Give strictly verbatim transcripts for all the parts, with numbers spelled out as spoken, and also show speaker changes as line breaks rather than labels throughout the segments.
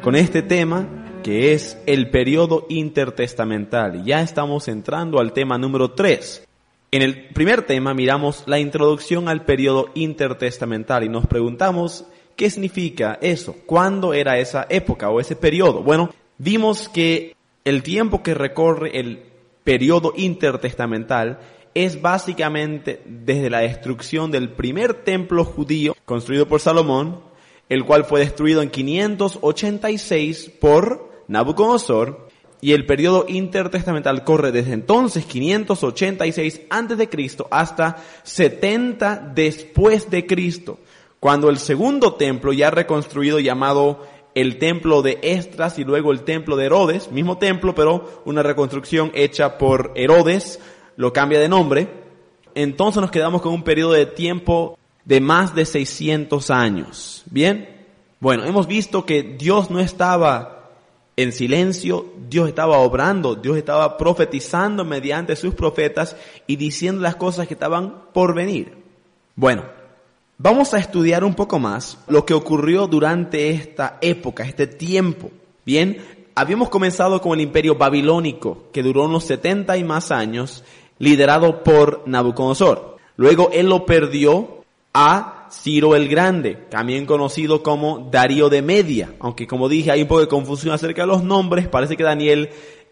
con este tema que es el periodo intertestamental. Ya estamos entrando al tema número tres. En el primer tema miramos la introducción al periodo intertestamental y nos preguntamos qué significa eso, cuándo era esa época o ese periodo. Bueno, vimos que el tiempo que recorre el periodo intertestamental es básicamente desde la destrucción del primer templo judío construido por Salomón, el cual fue destruido en quinientos ochenta y seis por Nabucodonosor, y el periodo intertestamental corre desde entonces, quinientos ochenta y seis antes de Cristo, hasta setenta después de Cristo, cuando el segundo templo ya reconstruido, llamado el templo de Esdras y luego el templo de Herodes, mismo templo pero una reconstrucción hecha por Herodes, lo cambia de nombre. Entonces nos quedamos con un periodo de tiempo de más de seiscientos años. ¿Bien? Bueno, hemos visto que Dios no estaba en silencio, Dios estaba obrando, Dios estaba profetizando mediante sus profetas y diciendo las cosas que estaban por venir. Bueno, vamos a estudiar un poco más lo que ocurrió durante esta época, este tiempo. Bien, habíamos comenzado con el imperio babilónico, que duró unos setenta y más años, liderado por Nabucodonosor. Luego él lo perdió a Ciro el Grande, también conocido como Darío de Media, aunque como dije hay un poco de confusión acerca de los nombres. Parece que Daniel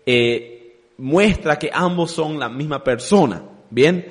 eh, muestra que ambos son la misma persona. Bien,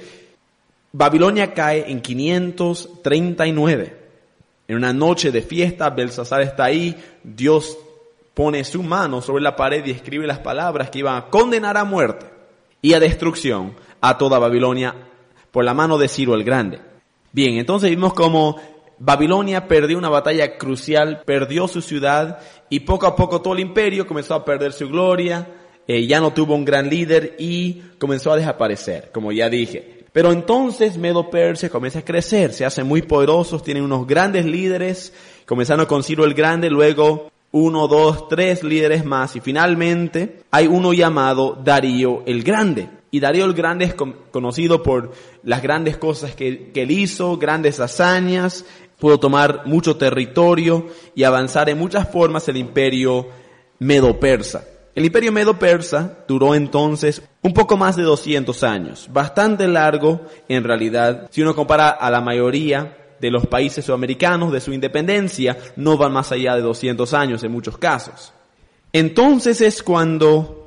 Babilonia cae en quinientos treinta y nueve. En una noche de fiesta, Belsasar está ahí, Dios pone su mano sobre la pared y escribe las palabras que iban a condenar a muerte y a destrucción a toda Babilonia por la mano de Ciro el Grande. Bien, entonces vimos cómo Babilonia perdió una batalla crucial, perdió su ciudad y poco a poco todo el imperio comenzó a perder su gloria, eh, ya no tuvo un gran líder y comenzó a desaparecer, como ya dije. Pero entonces Medo-Persia comienza a crecer, se hacen muy poderosos, tienen unos grandes líderes, comenzando con Ciro el Grande, luego uno, dos, tres líderes más y finalmente hay uno llamado Darío el Grande. Y Darío el Grande es con, conocido por las grandes cosas que, que él hizo, grandes hazañas, pudo tomar mucho territorio y avanzar en muchas formas el imperio Medo-Persa. El imperio Medo-Persa duró entonces un poco más de doscientos años, bastante largo en realidad. Si uno compara a la mayoría de los países sudamericanos de su independencia, no van más allá de doscientos años en muchos casos. Entonces es cuando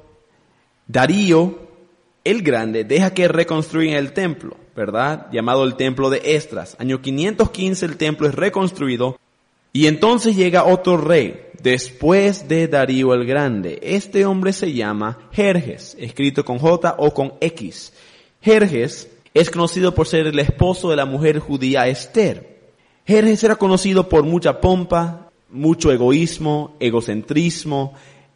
Darío el Grande deja que reconstruyan el templo, ¿verdad? Llamado el templo de Esdras. Año quinientos quince el templo es reconstruido y entonces llega otro rey después de Darío el Grande. Este hombre se llama Jerjes, escrito con J o con X. Jerjes es conocido por ser el esposo de la mujer judía Esther. Jerjes era conocido por mucha pompa, mucho egoísmo, egocentrismo.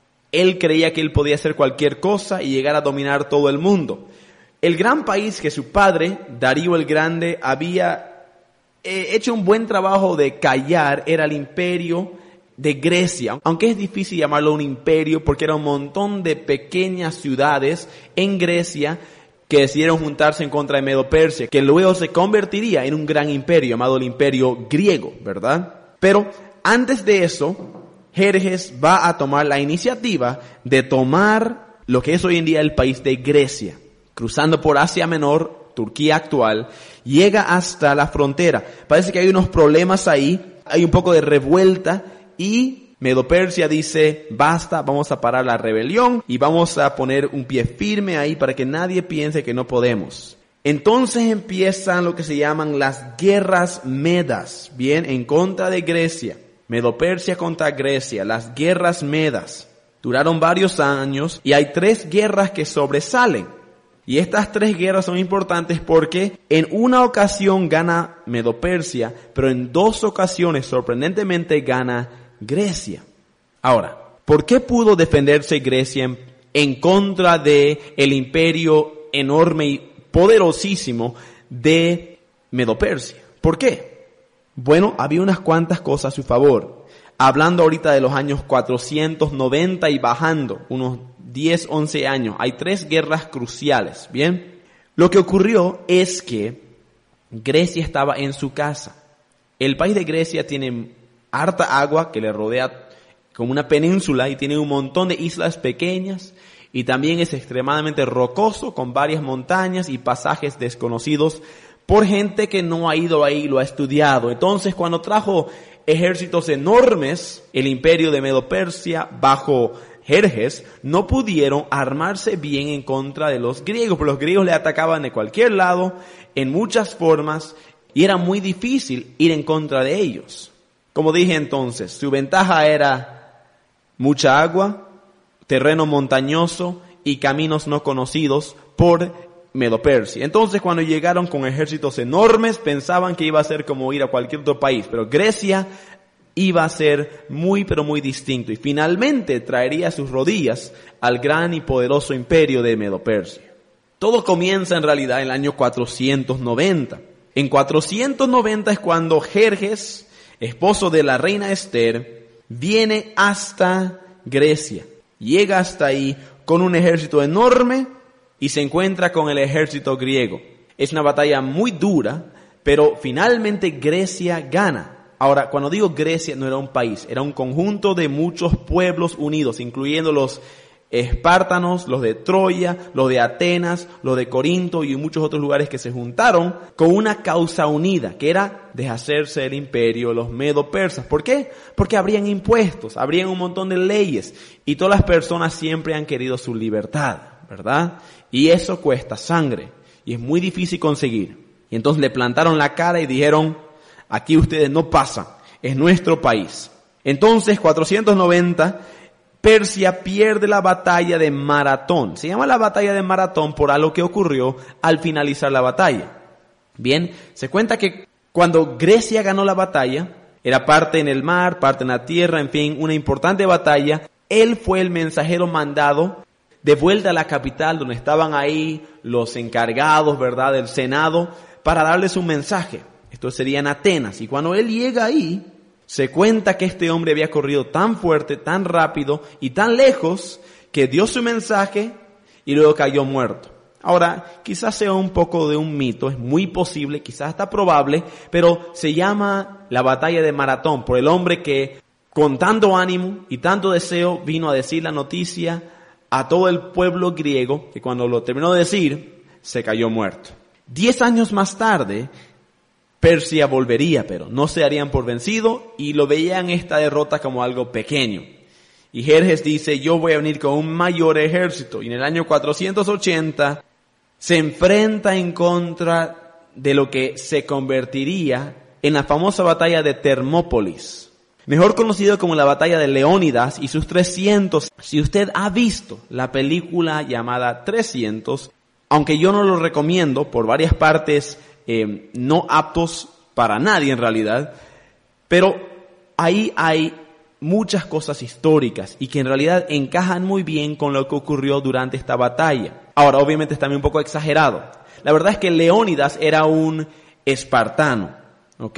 Él creía que él podía hacer cualquier cosa y llegar a dominar todo el mundo. El gran país que su padre, Darío el Grande, había eh, hecho un buen trabajo de callar era el imperio de Grecia. Aunque es difícil llamarlo un imperio porque era un montón de pequeñas ciudades en Grecia que decidieron juntarse en contra de Medo-Persia, que luego se convertiría en un gran imperio llamado el imperio griego, ¿verdad? Pero antes de eso, Jerjes va a tomar la iniciativa de tomar lo que es hoy en día el país de Grecia, cruzando por Asia Menor, Turquía actual, llega hasta la frontera. Parece que hay unos problemas ahí, hay un poco de revuelta y Medo-Persia dice, basta, vamos a parar la rebelión y vamos a poner un pie firme ahí para que nadie piense que no podemos. Entonces empiezan lo que se llaman las guerras medas, bien, en contra de Grecia. Medo-Persia contra Grecia, las guerras medas. Duraron varios años y hay tres guerras que sobresalen. Y estas tres guerras son importantes porque en una ocasión gana Medo-Persia, pero en dos ocasiones sorprendentemente gana Grecia. Ahora, ¿por qué pudo defenderse Grecia en, en contra de el imperio enorme y poderosísimo de Medo-Persia? ¿Por qué? Bueno, había unas cuantas cosas a su favor. Hablando ahorita de los años cuatrocientos noventa y bajando, unos diez, once años, hay tres guerras cruciales, ¿bien? Lo que ocurrió es que Grecia estaba en su casa. El país de Grecia tiene harta agua que le rodea como una península y tiene un montón de islas pequeñas y también es extremadamente rocoso con varias montañas y pasajes desconocidos por gente que no ha ido ahí y lo ha estudiado. Entonces, cuando trajo ejércitos enormes, el imperio de Medo-Persia bajo Jerjes, no pudieron armarse bien en contra de los griegos, porque los griegos le atacaban de cualquier lado, en muchas formas, y era muy difícil ir en contra de ellos. Como dije entonces, su ventaja era mucha agua, terreno montañoso y caminos no conocidos por Medo-Persia. Entonces, cuando llegaron con ejércitos enormes, pensaban que iba a ser como ir a cualquier otro país, pero Grecia iba a ser muy pero muy distinto y finalmente traería a sus rodillas al gran y poderoso imperio de Medo-Persia. Todo comienza en realidad en el año cuatrocientos noventa. En cuatrocientos noventa es cuando Jerjes, esposo de la reina Esther, viene hasta Grecia. Llega hasta ahí con un ejército enorme y se encuentra con el ejército griego. Es una batalla muy dura, pero finalmente Grecia gana. Ahora, cuando digo Grecia, no era un país, era un conjunto de muchos pueblos unidos, incluyendo los espartanos, los de Troya, los de Atenas, los de Corinto y muchos otros lugares que se juntaron con una causa unida, que era deshacerse del imperio de los medo-persas. ¿Por qué? Porque habrían impuestos, habrían un montón de leyes y todas las personas siempre han querido su libertad, ¿verdad? Y eso cuesta sangre y es muy difícil conseguir. Y entonces le plantaron la cara y dijeron: aquí ustedes no pasan, es nuestro país. Entonces, cuatrocientos noventa, Persia pierde la batalla de Maratón. Se llama la batalla de Maratón por algo que ocurrió al finalizar la batalla. Bien, se cuenta que cuando Grecia ganó la batalla, era parte en el mar, parte en la tierra, en fin, una importante batalla. Él fue el mensajero mandado de vuelta a la capital, donde estaban ahí los encargados, ¿verdad?, del Senado, para darles un mensaje. Esto sería en Atenas. Y cuando él llega ahí, se cuenta que este hombre había corrido tan fuerte, tan rápido y tan lejos que dio su mensaje y luego cayó muerto. Ahora, quizás sea un poco de un mito, es muy posible, quizás está probable, pero se llama la batalla de Maratón por el hombre que con tanto ánimo y tanto deseo vino a decir la noticia a todo el pueblo griego, que cuando lo terminó de decir, se cayó muerto. Diez años más tarde, Persia volvería, pero no se darían por vencido y lo veían esta derrota como algo pequeño. Y Jerjes dice: yo voy a venir con un mayor ejército. Y en el año cuatrocientos ochenta se enfrenta en contra de lo que se convertiría en la famosa batalla de Termópolis, mejor conocido como la batalla de Leónidas y sus trescientos. Si usted ha visto la película llamada trescientos, aunque yo no lo recomiendo por varias partes Eh, no aptos para nadie en realidad, pero ahí hay muchas cosas históricas y que en realidad encajan muy bien con lo que ocurrió durante esta batalla. Ahora, obviamente es también un poco exagerado. La verdad es que Leónidas era un espartano, ¿ok?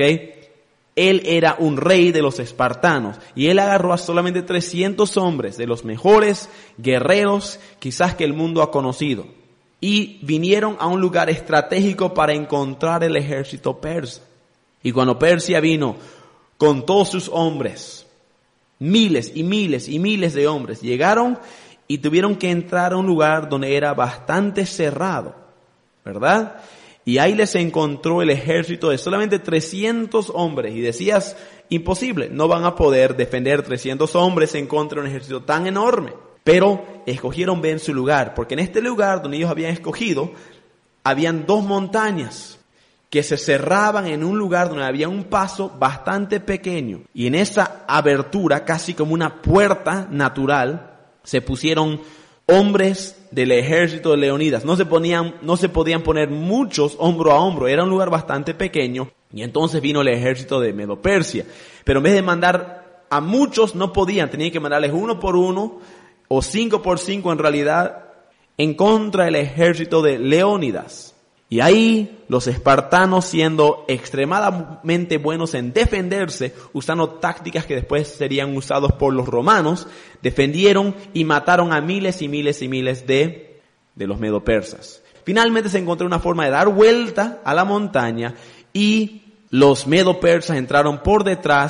Él era un rey de los espartanos y él agarró a solamente trescientos hombres, de los mejores guerreros quizás que el mundo ha conocido. Y vinieron a un lugar estratégico para encontrar el ejército persa. Y cuando Persia vino con todos sus hombres, miles y miles y miles de hombres, llegaron y tuvieron que entrar a un lugar donde era bastante cerrado, ¿verdad? Y ahí les encontró el ejército de solamente trescientos hombres. Y decías, imposible, no van a poder defender trescientos hombres en contra de un ejército tan enorme. Pero escogieron bien su lugar, porque en este lugar donde ellos habían escogido, habían dos montañas que se cerraban en un lugar donde había un paso bastante pequeño. Y en esa abertura, casi como una puerta natural, se pusieron hombres del ejército de Leónidas. No se ponían, no se podían poner muchos hombro a hombro, era un lugar bastante pequeño. Y entonces vino el ejército de Medo-Persia. Pero en vez de mandar a muchos, no podían, tenían que mandarles uno por uno, o cinco por cinco en realidad, en contra del ejército de Leónidas. Y ahí los espartanos, siendo extremadamente buenos en defenderse, usando tácticas que después serían usados por los romanos, defendieron y mataron a miles y miles y miles de, de los medo-persas. Finalmente se encontró una forma de dar vuelta a la montaña y los medo-persas entraron por detrás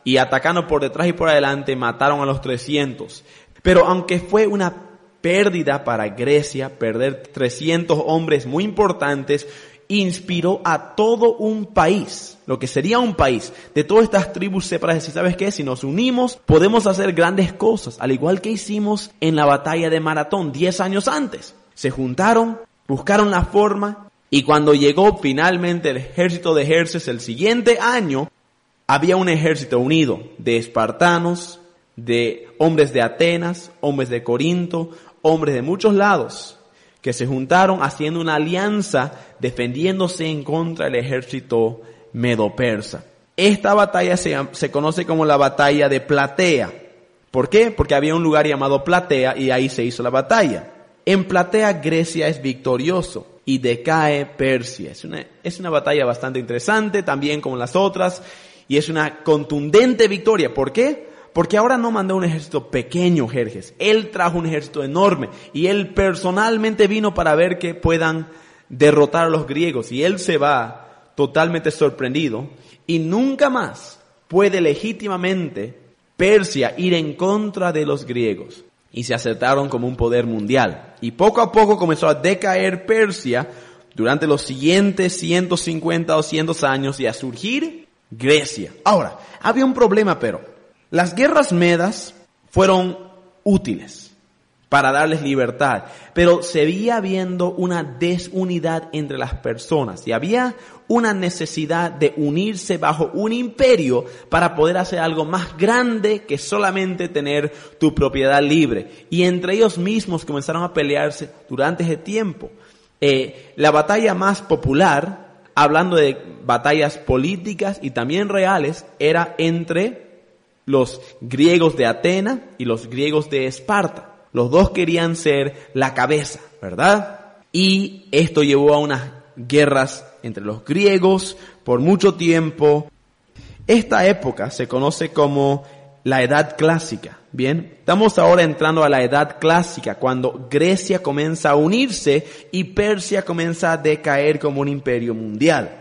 y atacando por detrás y por adelante mataron a los trescientos. Pero aunque fue una pérdida para Grecia, perder trescientos hombres muy importantes, inspiró a todo un país, lo que sería un país, de todas estas tribus separadas. Decir, ¿sabes qué? Si nos unimos, podemos hacer grandes cosas, al igual que hicimos en la batalla de Maratón, diez años antes. Se juntaron, buscaron la forma, y cuando llegó finalmente el ejército de Jerjes el siguiente año, había un ejército unido de espartanos, de hombres de Atenas, hombres de Corinto, hombres de muchos lados, que se juntaron haciendo una alianza defendiéndose en contra del ejército medo-persa. Esta batalla se, se conoce como la batalla de Platea. ¿Por qué? Porque había un lugar llamado Platea y ahí se hizo la batalla. En Platea Grecia es victorioso y decae Persia. Es una, es una batalla bastante interesante, también como las otras, y es una contundente victoria. ¿Por qué? Porque ahora no mandó un ejército pequeño, Jerjes. Él trajo un ejército enorme. Y él personalmente vino para ver que puedan derrotar a los griegos. Y él se va totalmente sorprendido. Y nunca más puede legítimamente Persia ir en contra de los griegos. Y se aceptaron como un poder mundial. Y poco a poco comenzó a decaer Persia durante los siguientes ciento cincuenta, doscientos años y a surgir Grecia. Ahora, había un problema, pero las guerras medas fueron útiles para darles libertad, pero seguía habiendo una desunidad entre las personas y había una necesidad de unirse bajo un imperio para poder hacer algo más grande que solamente tener tu propiedad libre. Y entre ellos mismos comenzaron a pelearse durante ese tiempo. Eh, la batalla más popular, hablando de batallas políticas y también reales, era entre los griegos de Atenas y los griegos de Esparta. Los dos querían ser la cabeza, ¿verdad? Y esto llevó a unas guerras entre los griegos por mucho tiempo. Esta época se conoce como la Edad Clásica. Bien, estamos ahora entrando a la Edad Clásica, cuando Grecia comienza a unirse y Persia comienza a decaer como un imperio mundial.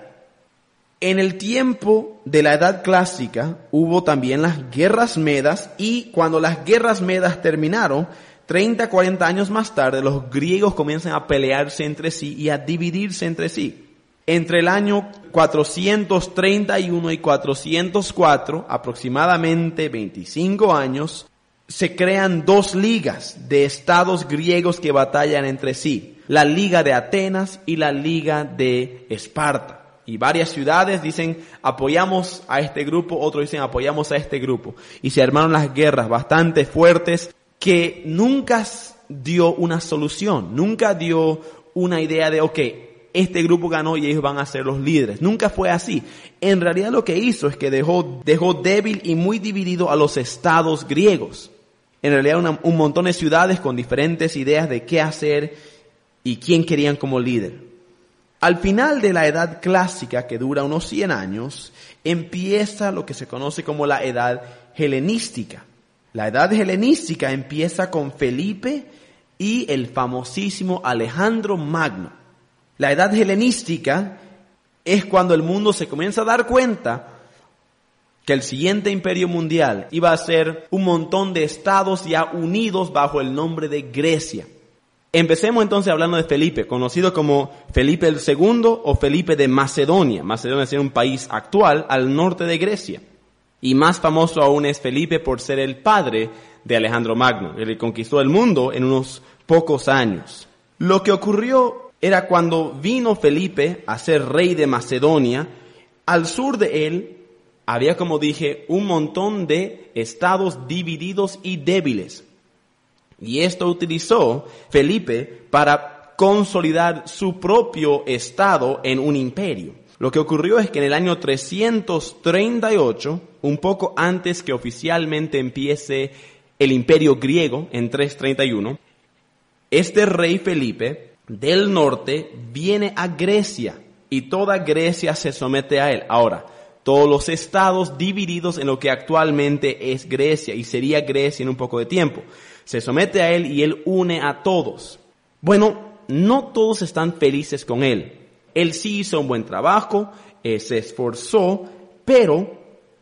En el tiempo de la Edad Clásica hubo también las guerras medas, y cuando las guerras medas terminaron, treinta, cuarenta años más tarde, los griegos comienzan a pelearse entre sí y a dividirse entre sí. Entre el año cuatrocientos treinta y uno y cuatrocientos cuatro, aproximadamente veinticinco años, se crean dos ligas de estados griegos que batallan entre sí. La Liga de Atenas y la Liga de Esparta. Y varias ciudades dicen apoyamos a este grupo, otros dicen apoyamos a este grupo. Y se armaron las guerras bastante fuertes que nunca dio una solución, nunca dio una idea de, ok, este grupo ganó y ellos van a ser los líderes. Nunca fue así. En realidad lo que hizo es que dejó, dejó débil y muy dividido a los estados griegos. En realidad una, un montón de ciudades con diferentes ideas de qué hacer y quién querían como líder. Al final de la Edad Clásica, que dura unos cien años, empieza lo que se conoce como la Edad Helenística. La Edad Helenística empieza con Felipe y el famosísimo Alejandro Magno. La Edad Helenística es cuando el mundo se comienza a dar cuenta que el siguiente imperio mundial iba a ser un montón de estados ya unidos bajo el nombre de Grecia. Empecemos entonces hablando de Felipe, conocido como Felipe el segundo o Felipe de Macedonia. Macedonia es un país actual al norte de Grecia. Y más famoso aún es Felipe por ser el padre de Alejandro Magno. Él conquistó el mundo en unos pocos años. Lo que ocurrió era cuando vino Felipe a ser rey de Macedonia, al sur de él había, como dije, un montón de estados divididos y débiles. Y esto utilizó Felipe para consolidar su propio estado en un imperio. Lo que ocurrió es que en el año trescientos treinta y ocho, un poco antes que oficialmente empiece el imperio griego, en trescientos treinta y uno, este rey Felipe del norte viene a Grecia y toda Grecia se somete a él. Ahora, todos los estados divididos en lo que actualmente es Grecia y sería Grecia en un poco de tiempo. Se somete a él y él une a todos. Bueno, no todos están felices con él. Él sí hizo un buen trabajo, eh, se esforzó, pero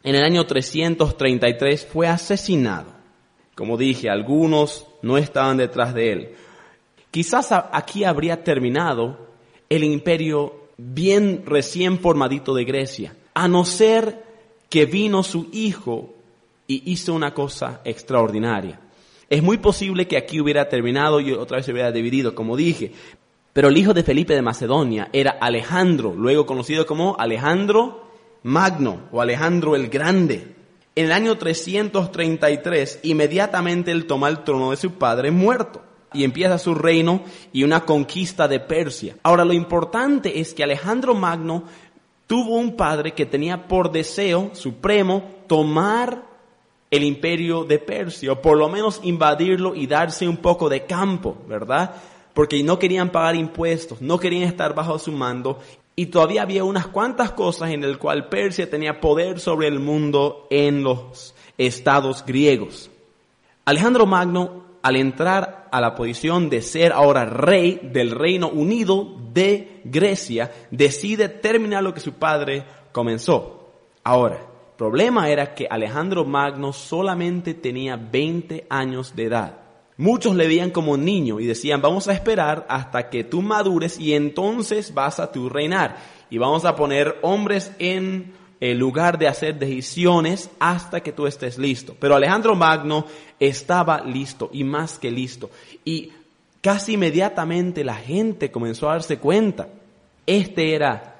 en el año trescientos treinta y tres fue asesinado. Como dije, algunos no estaban detrás de él. Quizás aquí habría terminado el imperio bien recién formadito de Grecia, a no ser que vino su hijo y hizo una cosa extraordinaria. Es muy posible que aquí hubiera terminado y otra vez se hubiera dividido, como dije. Pero el hijo de Felipe de Macedonia era Alejandro, luego conocido como Alejandro Magno o Alejandro el Grande. En el año trescientos treinta y tres, inmediatamente él toma el trono de su padre muerto y empieza su reino y una conquista de Persia. Ahora, lo importante es que Alejandro Magno tuvo un padre que tenía por deseo supremo tomar el imperio de Persia, o por lo menos invadirlo y darse un poco de campo, ¿verdad? Porque no querían pagar impuestos, no querían estar bajo su mando, y todavía había unas cuantas cosas en las cuales Persia tenía poder sobre el mundo en los estados griegos. Alejandro Magno, al entrar a la posición de ser ahora rey del Reino Unido de Grecia, decide terminar lo que su padre comenzó. Ahora, el problema era que Alejandro Magno solamente tenía veinte años de edad. Muchos le veían como un niño y decían, vamos a esperar hasta que tú madures y entonces vas a tú reinar. Y vamos a poner hombres en el lugar de hacer decisiones hasta que tú estés listo. Pero Alejandro Magno estaba listo y más que listo. Y casi inmediatamente la gente comenzó a darse cuenta. Este era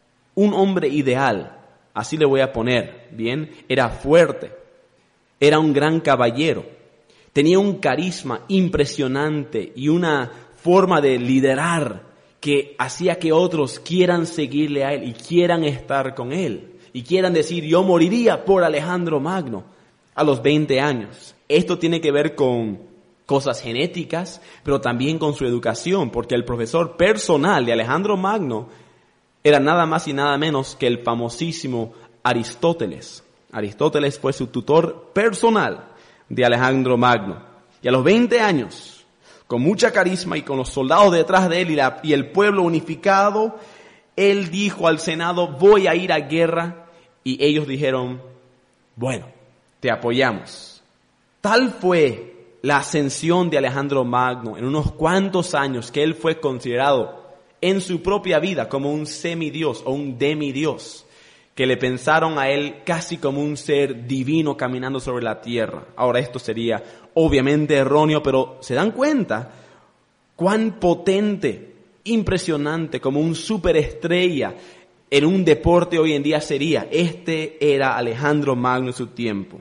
un hombre ideal, así le voy a poner, ¿bien? Era fuerte, era un gran caballero. Tenía un carisma impresionante y una forma de liderar que hacía que otros quieran seguirle a él y quieran estar con él. Y quieran decir, yo moriría por Alejandro Magno a los veinte años. Esto tiene que ver con cosas genéticas, pero también con su educación, porque el profesor personal de Alejandro Magno era nada más y nada menos que el famosísimo Aristóteles. Aristóteles fue su tutor personal de Alejandro Magno. Y a los veinte años, con mucha carisma y con los soldados detrás de él y, la, y el pueblo unificado, él dijo al Senado, voy a ir a guerra. Y ellos dijeron, bueno, te apoyamos. Tal fue la ascensión de Alejandro Magno en unos cuantos años que él fue considerado en su propia vida como un semidios o un demidios, que le pensaron a él casi como un ser divino caminando sobre la tierra. Ahora esto sería obviamente erróneo, pero ¿se dan cuenta cuán potente, impresionante, como un superestrella en un deporte hoy en día sería? Este era Alejandro Magno en su tiempo.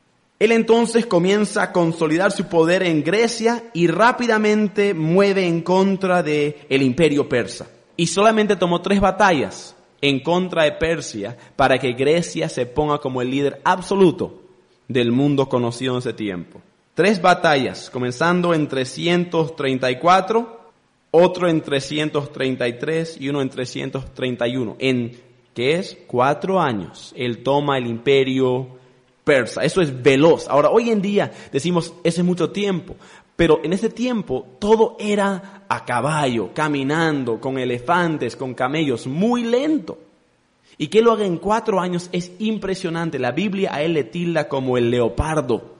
Él entonces comienza a consolidar su poder en Grecia y rápidamente mueve en contra del imperio persa. Y solamente tomó tres batallas en contra de Persia para que Grecia se ponga como el líder absoluto del mundo conocido en ese tiempo. Tres batallas, comenzando en trescientos treinta y cuatro, otro en trescientos treinta y tres y uno en trescientos treinta y uno. En, ¿qué es? Cuatro años, él toma el imperio persa. Eso es veloz. Ahora, hoy en día decimos, ese es mucho tiempo. Pero en ese tiempo todo era a caballo, caminando, con elefantes, con camellos, muy lento. Y que lo haga en cuatro años es impresionante. La Biblia a él le tilda como el leopardo.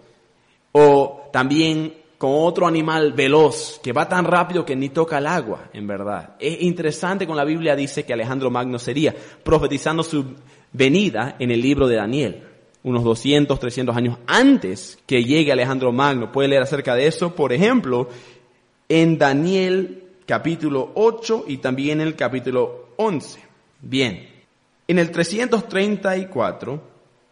O también con otro animal veloz, que va tan rápido que ni toca el agua, en verdad. Es interesante cuando la Biblia dice que Alejandro Magno sería, profetizando su venida en el libro de Daniel. Unos doscientos, trescientos años antes que llegue Alejandro Magno. Puede leer acerca de eso, por ejemplo, en Daniel capítulo ocho y también en el capítulo once. Bien, en el trescientos treinta y cuatro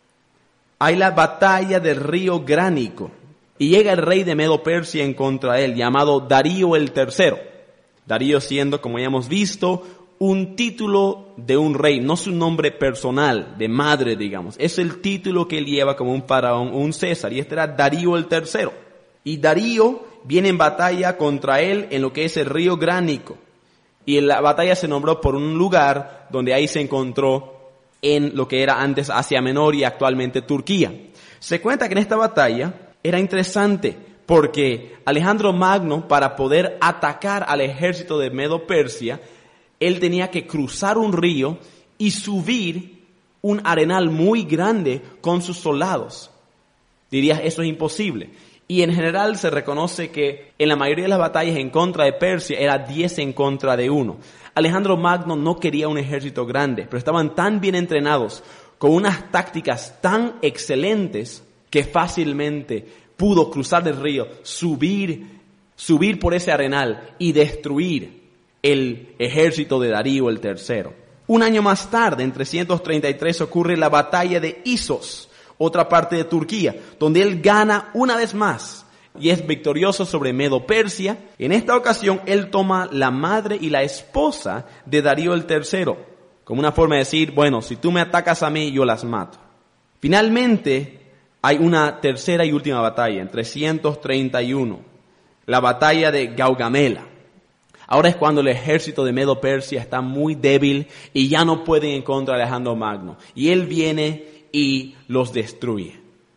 hay la batalla del río Gránico y llega el rey de Medo-Persia en contra de él, llamado Darío el tercero. Darío siendo, como ya hemos visto, un título de un rey, no su nombre personal, de madre, digamos. Es el título que él lleva como un faraón, un César, y este era Darío el tercero. Y Darío viene en batalla contra él en lo que es el río Gránico. Y la batalla se nombró por un lugar donde ahí se encontró en lo que era antes Asia Menor y actualmente Turquía. Se cuenta que en esta batalla era interesante porque Alejandro Magno, para poder atacar al ejército de Medo-Persia, él tenía que cruzar un río y subir un arenal muy grande con sus soldados. Dirías, eso es imposible. Y en general se reconoce que en la mayoría de las batallas en contra de Persia era diez en contra de uno. Alejandro Magno no quería un ejército grande, pero estaban tan bien entrenados, con unas tácticas tan excelentes, que fácilmente pudo cruzar el río, subir, subir por ese arenal y destruir el ejército de Darío el tercero. Un año más tarde, en trescientos treinta y tres, ocurre la batalla de Issos, otra parte de Turquía, donde él gana una vez más y es victorioso sobre Medo-Persia. En esta ocasión, él toma la madre y la esposa de Darío el tercero, como una forma de decir, bueno, si tú me atacas a mí, yo las mato. Finalmente, hay una tercera y última batalla, en trescientos treinta y uno, la batalla de Gaugamela. Ahora es cuando el ejército de Medo-Persia está muy débil y ya no pueden en contra de Alejandro Magno. Y él viene y los destruye.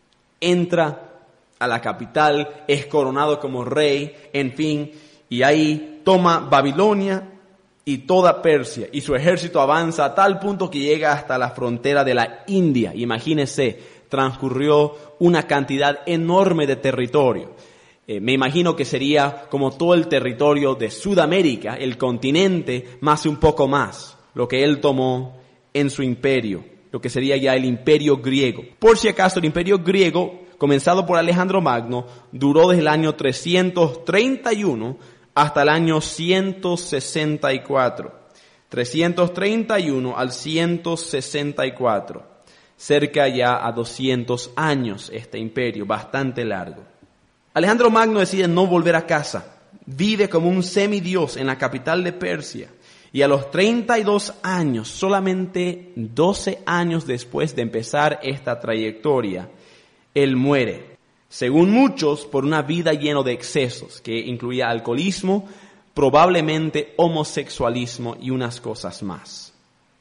Entra a la capital, es coronado como rey, en fin, y ahí toma Babilonia y toda Persia, y su ejército avanza a tal punto que llega hasta la frontera de la India. Imagínense, transcurrió una cantidad enorme de territorio. Eh, me imagino que sería como todo el territorio de Sudamérica, el continente, más un poco más, lo que él tomó en su imperio, lo que sería ya el imperio griego. Por si acaso, el imperio griego, comenzado por Alejandro Magno, duró desde el año trescientos treinta y uno hasta el año ciento sesenta y cuatro. trescientos treinta y uno al ciento sesenta y cuatro. Cerca ya a doscientos años este imperio, bastante largo. Alejandro Magno decide no volver a casa. Vive como un semidios en la capital de Persia. Y a los treinta y dos años, solamente doce años después de empezar esta trayectoria, él muere. Según muchos, por una vida llena de excesos, que incluía alcoholismo, probablemente homosexualismo y unas cosas más.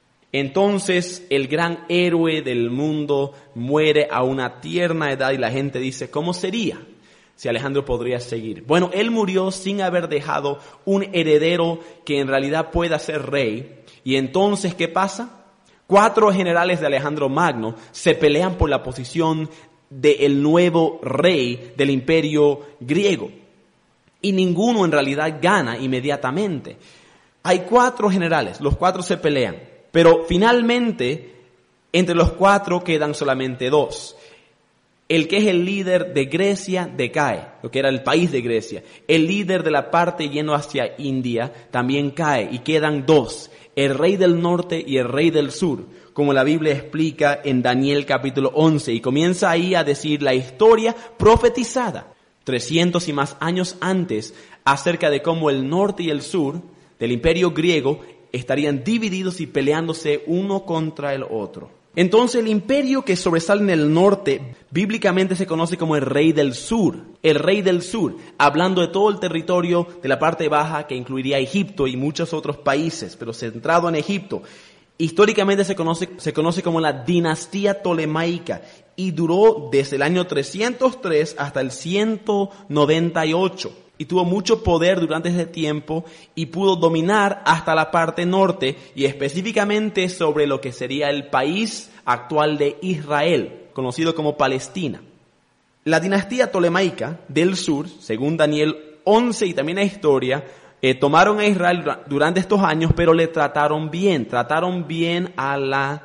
Entonces, el gran héroe del mundo muere a una tierna edad y la gente dice, ¿cómo sería si Alejandro podría seguir? Bueno, él murió sin haber dejado un heredero que en realidad pueda ser rey. Y entonces, ¿qué pasa? Cuatro generales de Alejandro Magno se pelean por la posición del nuevo rey del imperio griego. Y ninguno en realidad gana inmediatamente. Hay cuatro generales, los cuatro se pelean. Pero finalmente, entre los cuatro quedan solamente dos. El que es el líder de Grecia decae, lo que era el país de Grecia. El líder de la parte yendo hacia India también cae y quedan dos, el rey del norte y el rey del sur, como la Biblia explica en Daniel capítulo once. Y comienza ahí a decir la historia profetizada, trescientos y más años antes, acerca de cómo el norte y el sur del imperio griego estarían divididos y peleándose uno contra el otro. Entonces el imperio que sobresale en el norte bíblicamente se conoce como el rey del sur, el rey del sur, hablando de todo el territorio de la parte baja que incluiría Egipto y muchos otros países, pero centrado en Egipto. Históricamente se conoce, se conoce como la dinastía tolemaica y duró desde el año trescientos tres hasta el ciento noventa y ocho. Y tuvo mucho poder durante ese tiempo y pudo dominar hasta la parte norte y específicamente sobre lo que sería el país actual de Israel, conocido como Palestina. La dinastía tolemaica del sur, según Daniel once y también la historia, eh, tomaron a Israel durante estos años, pero le trataron bien, trataron bien a la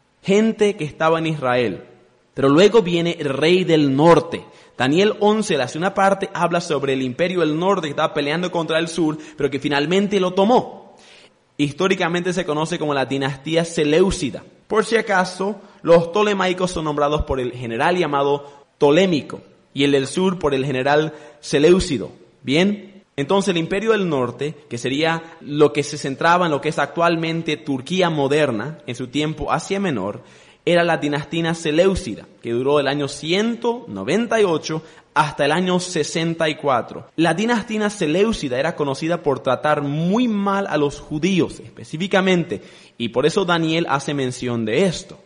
gente que estaba en Israel. Pero luego viene el rey del norte. Daniel once, la segunda parte, habla sobre el imperio del norte que estaba peleando contra el sur, pero que finalmente lo tomó. Históricamente se conoce como la dinastía Seleucida. Por si acaso, los tolemaicos son nombrados por el general llamado Tolémico y el del sur por el general Seleucido. Bien, entonces el imperio del norte, que sería lo que se centraba en lo que es actualmente Turquía moderna, en su tiempo Asia Menor, era la dinastía Seleucida, que duró del año ciento noventa y ocho hasta el año sesenta y cuatro. La dinastía Seleucida era conocida por tratar muy mal a los judíos específicamente, y por eso Daniel hace mención de esto.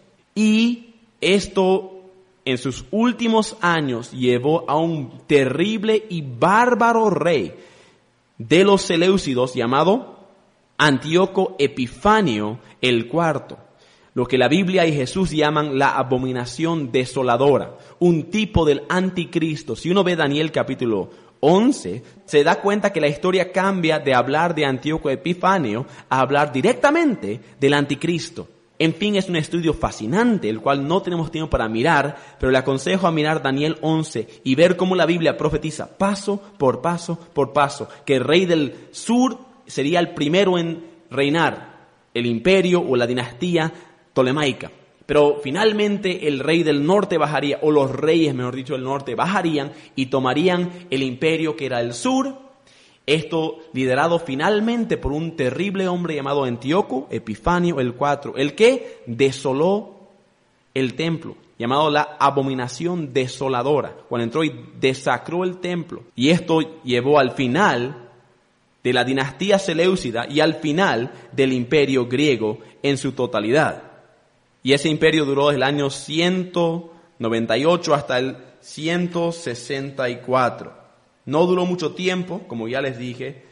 Y esto en sus últimos años llevó a un terrible y bárbaro rey de los Seleucidos llamado Antíoco Epifanio el cuarto. lo que la Biblia y Jesús llaman la abominación desoladora, un tipo del anticristo. Si uno ve Daniel capítulo once, se da cuenta que la historia cambia de hablar de Antíoco Epifanio a hablar directamente del anticristo. En fin, es un estudio fascinante, el cual no tenemos tiempo para mirar, pero le aconsejo a mirar Daniel once y ver cómo la Biblia profetiza paso por paso por paso, que el rey del sur sería el primero en reinar el imperio o la dinastía tolemaica. Pero finalmente el rey del norte bajaría, o los reyes, mejor dicho, del norte bajarían y tomarían el imperio que era el sur. Esto liderado finalmente por un terrible hombre llamado Antíoco Epifanio el cuarto, el que desoló el templo, llamado la abominación desoladora, cuando entró y desacró el templo. Y esto llevó al final de la dinastía seleucida y al final del imperio griego en su totalidad. Y ese imperio duró desde el año ciento noventa y ocho hasta el ciento sesenta y cuatro. No duró mucho tiempo, como ya les dije,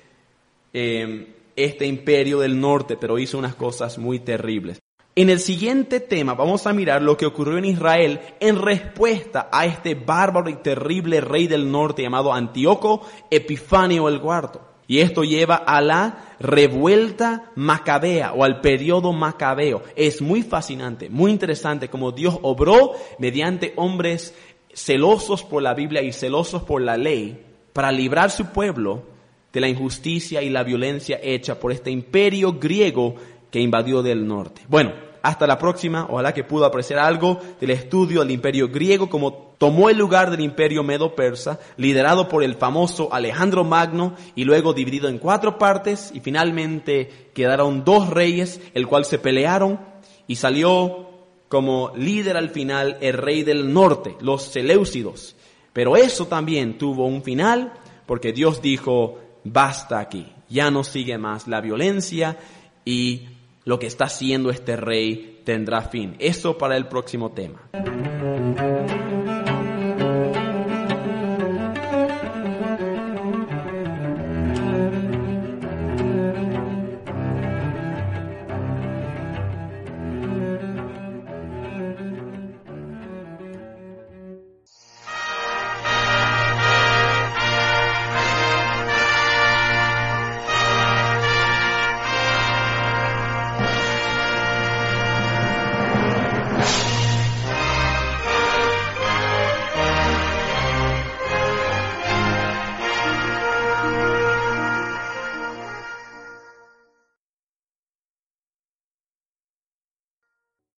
eh, este imperio del norte, pero hizo unas cosas muy terribles. En el siguiente tema vamos a mirar lo que ocurrió en Israel en respuesta a este bárbaro y terrible rey del norte llamado Antíoco Epifanio el cuarto. Y esto lleva a la revuelta macabea o al periodo macabeo. Es muy fascinante, muy interesante cómo Dios obró mediante hombres celosos por la Biblia y celosos por la ley para librar su pueblo de la injusticia y la violencia hecha por este imperio griego que invadió del norte. Bueno, hasta la próxima. Ojalá que pudo apreciar algo del estudio del imperio griego, como tomó el lugar del imperio medo-persa, liderado por el famoso Alejandro Magno y luego dividido en cuatro partes, y finalmente quedaron dos reyes, el cual se pelearon y salió como líder al final el rey del norte, los seleucidos. Pero eso también tuvo un final, porque Dios dijo, basta aquí, ya no sigue más la violencia y lo que está haciendo este rey tendrá fin. Eso para el próximo tema.